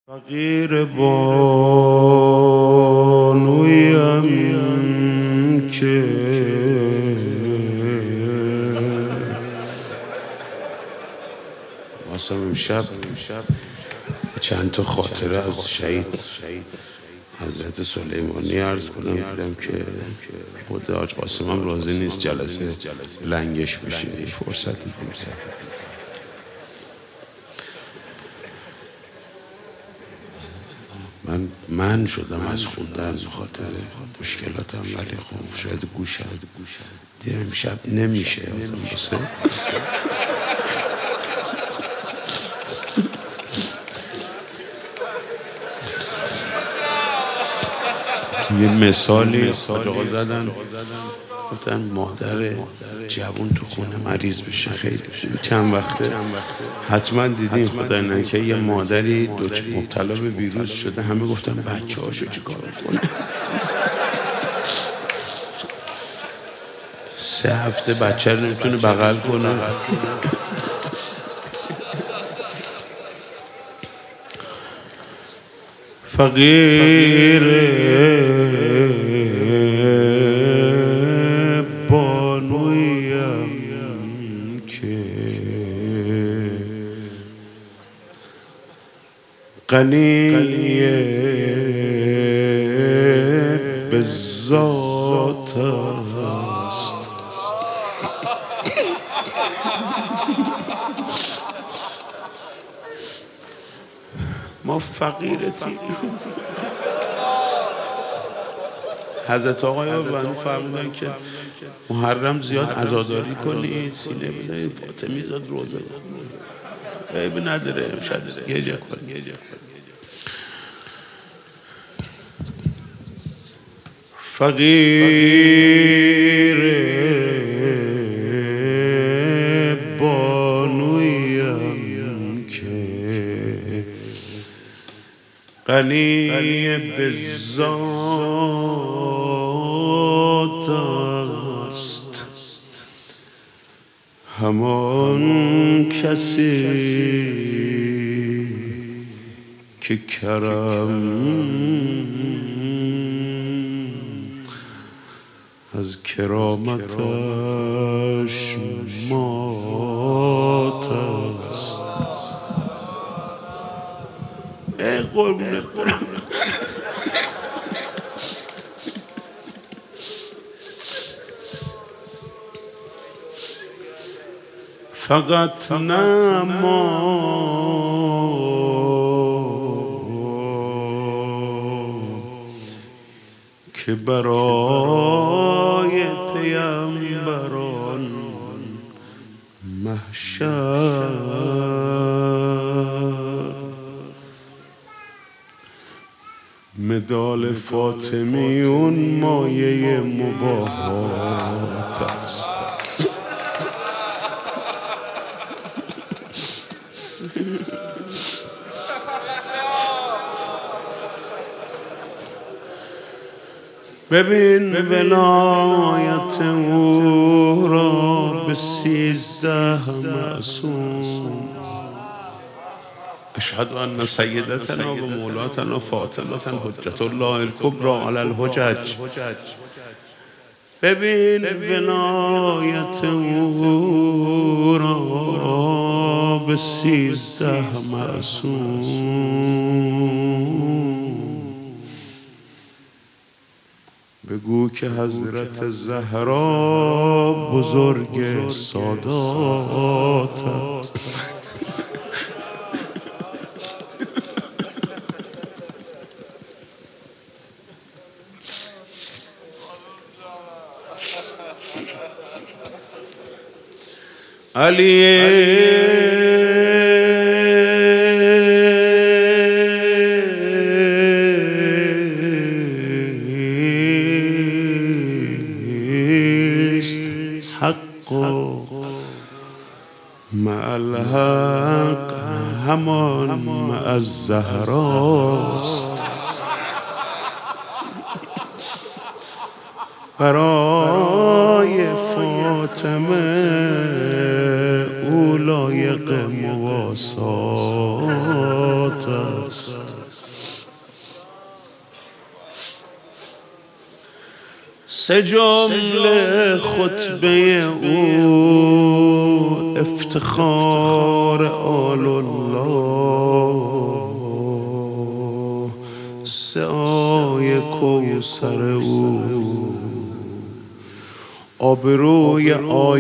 فقیر بانویم که واسم امشب چند تا خاطره از شهید حضرت سلیمانی عرض کنم. دیدم که خود حاج قاسم هم راضی نیست جلسه لنگش بشه. فرصتی من شدم از خوندن خاطر مشکلاتم، ولی خب شاید گوشم دیدم امشب نمیشه واسه یه مثالی آقا زدن، گفتن مادر جوون تو خونه مریض بشه خیلی چند وقته حتما دیدین خدای نکنه یه مادری مبتلا به ویروس شده، همه گفتن بچه هاشو چیکار کنه. 3 هفته بچه رو نمیتونه بغل کنه. فقیر بانویم که غنی به ذات است، ما فقیرتیم. حضرت آقای بنو فرمودن که محرم زیاد عزاداری کنید، سینه بزنید، فاطمی زاد روزه عیب نداره، شاید گریه کنید. فقیر بانویم که غنی به ذات است، همان کسی که کرم از کرامتش مات است. ای قربونت برم، فقط نما که برای پیامبران محشر مدال فاطمیون مایه مباهات است. ببین ولایت او را به 13 معصوم، اشهد ان سیدتنا و مولاتنا فاطمه حجت الله الکبری علی الحجج. ببین ولایت او را به 13 معصوم، بگو که حضرت زهرا بزرگ سادات است. علی حق مع الحق، همان مع الزهراست. برای فاطمه او لایق مواسات است. سه جمله خطبه او افتخار آل الله، سه آیه کوثر او آبروی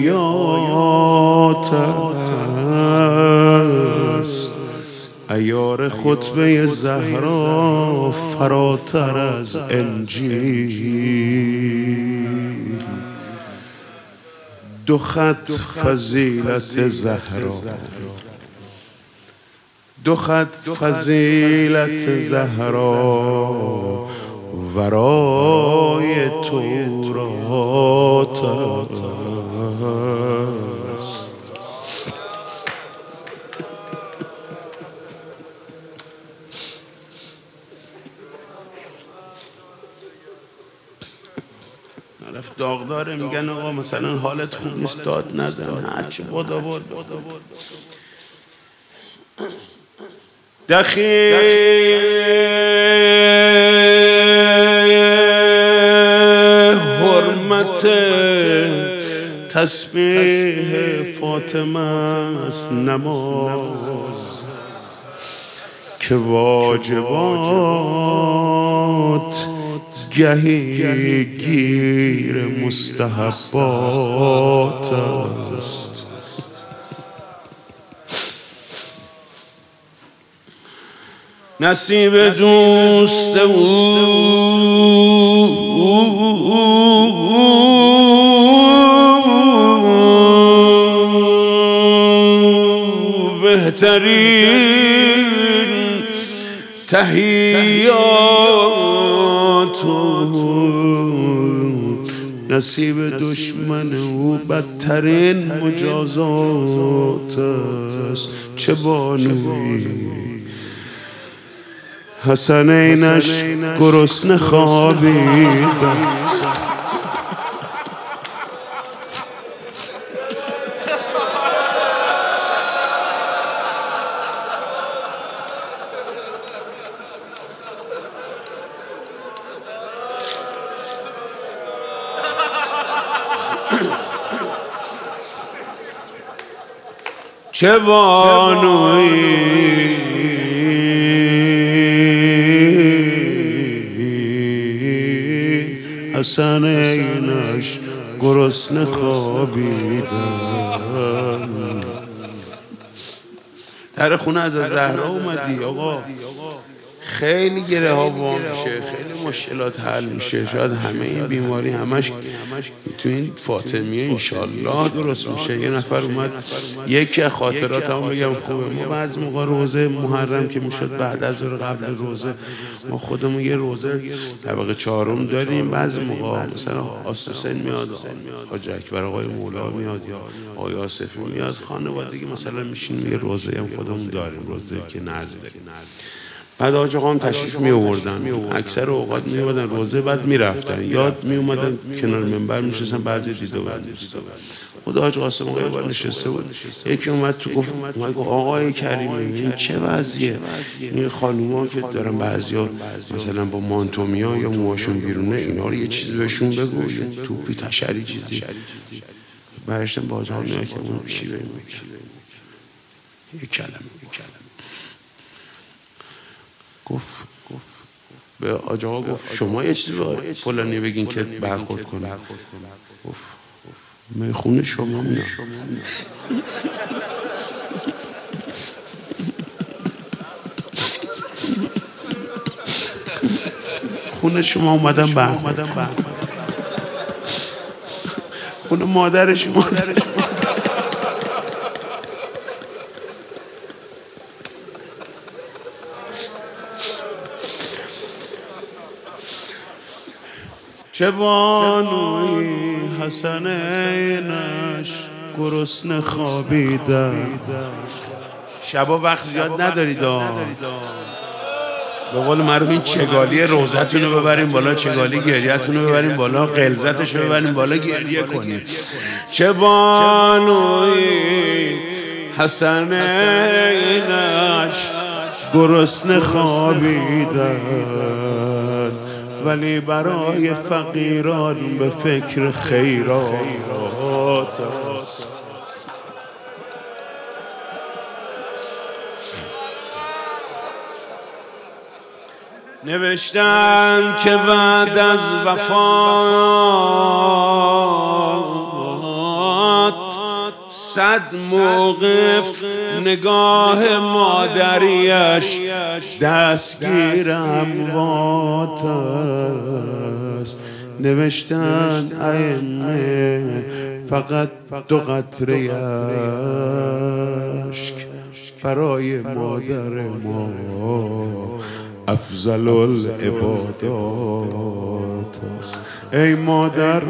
آیات است، عیار خطبه زهرا فراتر از انجیل. دو خط فضیلت زهرا، دو خط فضیلت زهرا ورای تورات است. رفت داغداره میگن آقا مثلا حالت خوب نیست داد نزن، هرچی بادا بود دخیل حرمت تسبیح فاطمه است نماز، که واجبات گهی گیر مستحبات است. نصیب دوست او بهترین تحیات، نصیب دشمن او بدترین مجازات است. چه بانوی حسنینش گرسنه خوابیدن، چه بانوی حسنینش گرسنه خوابیدن. در خونه از زهرا اومدی آقا، خیلی گره ها وا میشه، خیلی مشکلات حل میشه. شاید همه این بیماری همش تو این فاطمیه انشالله درست میشه. یه نفر اومد یکی از خاطرات هم بگم خوبه، ما بعضی موقع روزه محرم که میشد بعد از ظهر قبل روزه ما خودمون یه روزه طبقه چهارم داریم. بعضی موقع مثلا آسوسن میاد، حاج اکبر آقای مولا میاد یا آقای آصفی میاد، خانوادگی مثلا میشینیم یه روزه هم خودمون داریم، روزه که نزدیک. بعد حاج آقا هم تشریف می آوردن، اکثر اوقات می اومدن روزه بعد می رفتن، یاد می اومدن کنار منبر میشستن، بعضی دیده بودن. خدا حاج قاسم آقا بار نشسته بود، یکی اومد تو گفت آقای کریمی این چه وضعیه؟ این خانوما که دارن بعضیا مثلا با مانتومیا یا موهاشون بیرونه، اینا رو یه چیزی بهشون بگو، یه توپی تشری چیزی. برشتن با حاج آقا که اون چی بگیم، یه کلمه گفت به حاج آقا گفت شما یه چیزی با فلانی بگین که برخورد کنه. گفت میخونه شما نه. خونه شما اومدم برخورد، خونه مادرش چه بانوی حسنینش گرسنه خوابیدن. شبا وقت زیاد ندارید، به قول معروف این چگالی روزتون رو ببریم بالا، چگالی گریه‌تون رو ببریم بالا، غلظتش رو ببریم بالا، گریه کنید. چه بانوی حسنینش گرسنه خوابیدن، ولی برای فقیران به فکر خیرات است. نوشتم که بعد از وفات 100 موقف نگاه مادریش دستگیر اموات است. نوشتن ائمه فقط 2 قطره اشک برای مادر ما افضل العبادات است. ای مادر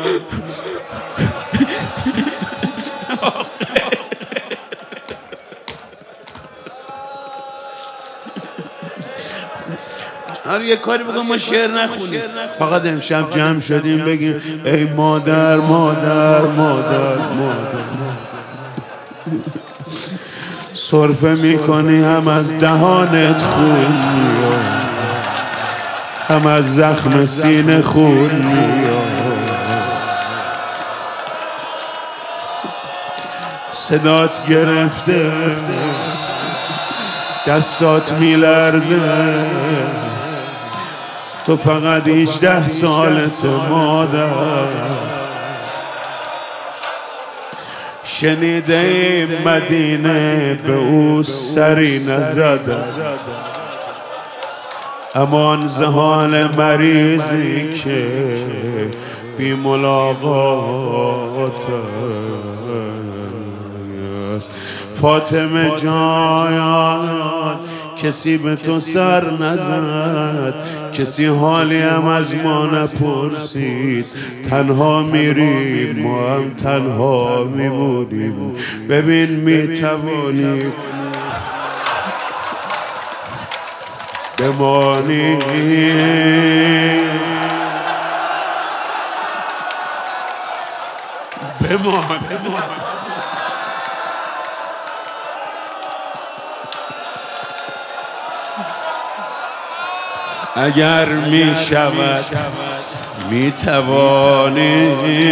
آره یه کاری بگم ما شعر نخونیم، فقط امشب جمع شدیم بگیم ای مادر مادر مادر مادر. سرفه میکنی هم از دهانت خون میاد، هم از زخم سینه خون میاد. صدات گرفته دستات میلرزه، تو فقط 18 سالت مادر. شنیده مدینه به او سری نزده، امان زحال مریضی که بی ملاقات است. فاطمه جان کسی به تو سر نزد، کسی حالی هم از ما نپرسید، تنها میریم ما هم تنها میمونیم. ببین میتوانی بمانی بمان اگر می شود می توانی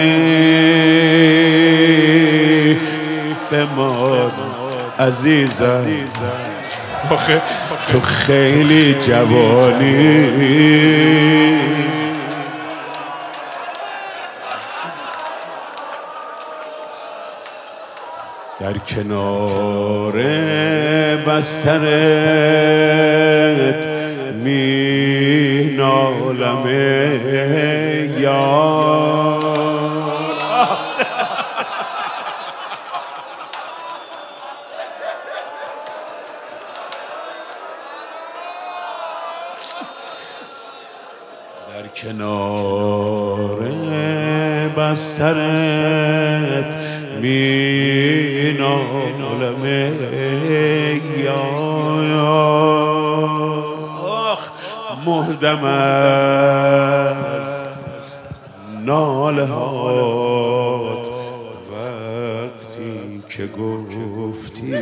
بمان عزیزم، آخه تو خیلی جوانی. در کنار بسترت می نالم یار، در کنار بسترت می نالم یار. مهدم از ناله هات وقتی که گفتی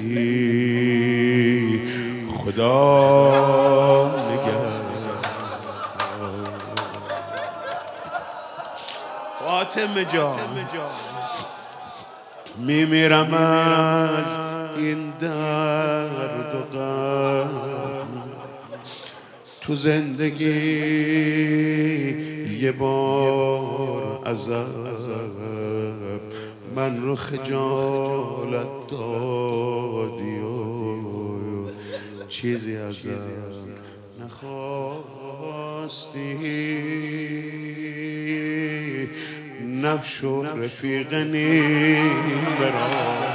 خدا نگهدار. فاطمه جان میمیرم از این درد و غم، تو زندگی یه بار عذاب من رو خجالت دادی و چیزی ازم نخواستی، نفش و رفیق نیم برام.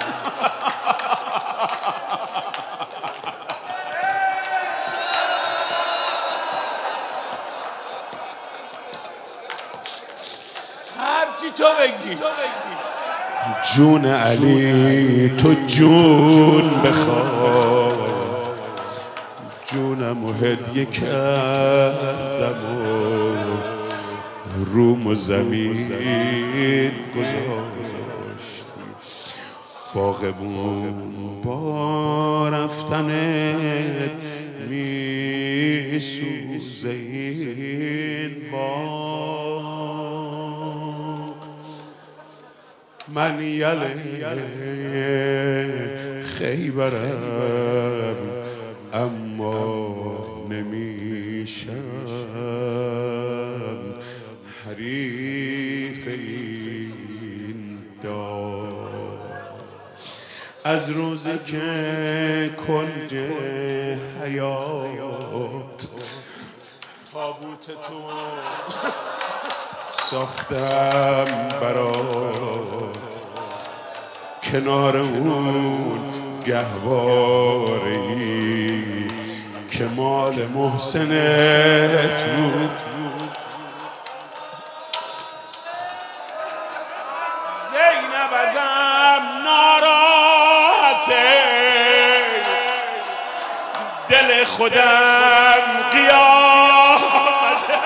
هرچی تو بگی جون علی تو جون بخواه، جونم و هدیه کردم و روم و زمین گذاشتی. باغبون با رفتنت می سوز این باغ من یله خیبرم اما نمیشم حریف این داغ از روزی که کنج حیات تابوت تو ساختم برات کنار اون گهواره‌ای که مال محسنت بود زینب ازم ناراحته دل خودم قیامته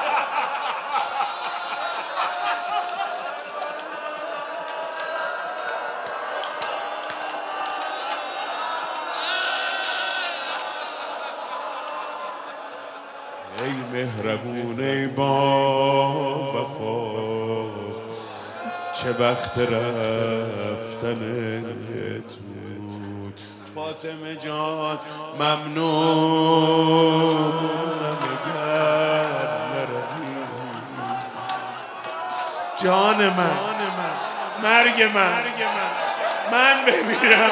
ای مهربون ای با وفا چه بخت رفتنت بود فاطمه جان ممنونم اگر نروی جان من مرگ من بمیرم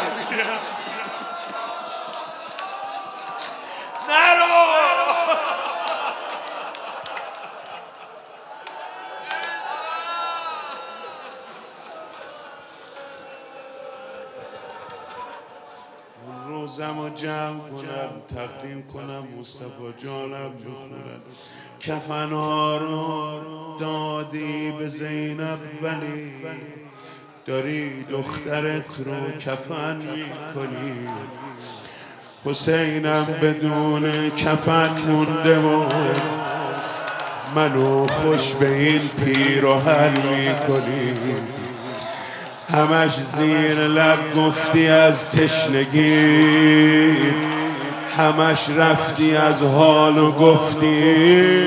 نرو روزمو جمع کنم تقدیم کنم مصطفی جانم بخونم کفنها رو دادی به زینب ولی داری دخترت رو کفن میکنی حسینم بدون کفن مونده و منو خوش به این پیراهن میکنی همش زیر لب گفتی از تشنگی همش رفتی از حال و گفتی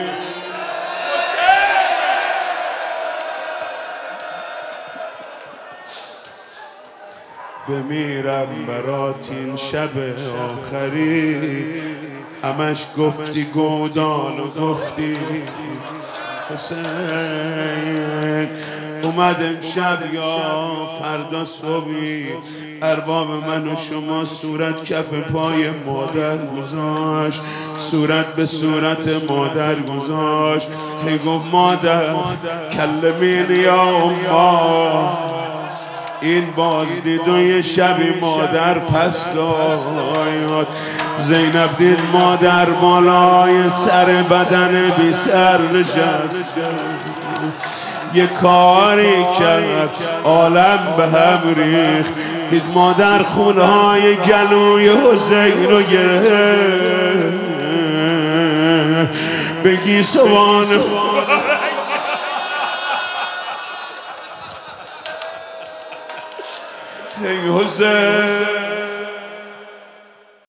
بمیرم برات این شب آخری همش گفتی گودال و گفتی حسین اومد امشب یا فردا صبحی ارباب من و شما صورت کف پای مادر گذاشت صورت به صورت مادر گذاشت هی گفت مادر کلمین یا اما این بازدید و یه شبی مادر پس داد زینب دید مادر بالای سر بدن بی سر نشست یه کاری کرد عالم به هم ریخت دید مادر خونهای گلوی حسین رو گرفت بگی سوان ای حسین